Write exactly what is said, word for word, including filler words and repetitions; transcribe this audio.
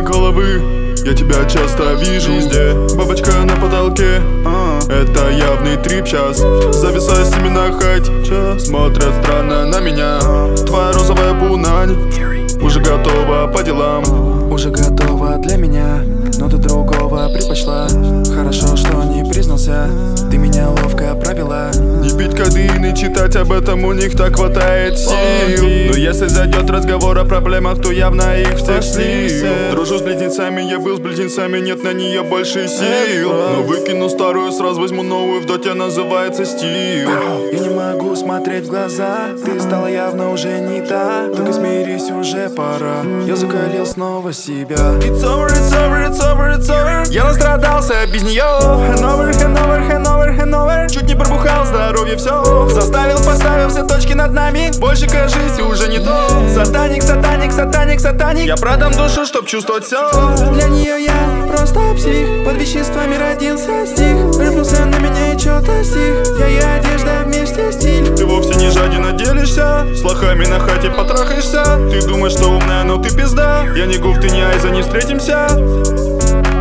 головы. Я тебя часто вижу везде. Бабочка на потолке, а, это явный трип сейчас. Зависаю с ними на хайте, смотрят странно на меня. Твоя розовая пунань уже готова по делам. Уже готова для меня, но ты другого предпочла. Хорошо, что не признался, ты меня ловко провела. Не пить кодеин и читать об этом у них так хватает сил. Но если зайдет разговор о проблемах, то явно их всех слил. Дружу с близнецами, я был с близнецами, нет на нее больше сил. Но выкину старую, сразу возьму новую, в доте называется стил. Я не могу смотреть в глаза, ты стала явно уже не та. Только смирись, уже пора, я закалил снова себя. It's over, it's over, it's over, it's over. Я настрадался без нее. Hanover, Hanover, Hanover, Hanover. Чуть не пробухал, здоровье все заставил, поставил все точки над нами. Больше, кажется, уже не то. Сатаник, сатаник, сатаник, сатаник. Я продам душу, чтоб чувствовать все. Для нее я просто псих, под веществами родился стих. Рыпнулся на меня и чё-то стих. Я и одежда вместе стиль. Ты вовсе не жаден, а делишься. С лохами на хате потрахаешься. Ты думаешь, что умная, но ты пизда. Я не гуф, ты не айза, не встретимся.